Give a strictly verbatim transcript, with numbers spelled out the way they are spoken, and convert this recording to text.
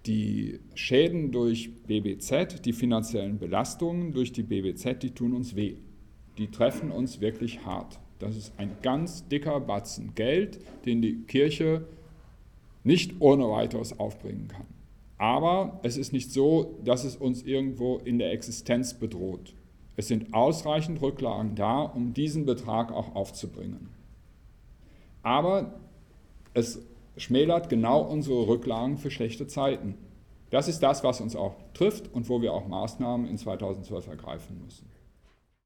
die Schäden durch B B Z, die finanziellen Belastungen durch die B B Z, die tun uns weh. Die treffen uns wirklich hart. Das ist ein ganz dicker Batzen Geld, den die Kirche nicht ohne weiteres aufbringen kann. Aber es ist nicht so, dass es uns irgendwo in der Existenz bedroht. Es sind ausreichend Rücklagen da, um diesen Betrag auch aufzubringen. Aber es schmälert genau unsere Rücklagen für schlechte Zeiten. Das ist das, was uns auch trifft und wo wir auch Maßnahmen in zweitausendzwölf ergreifen müssen.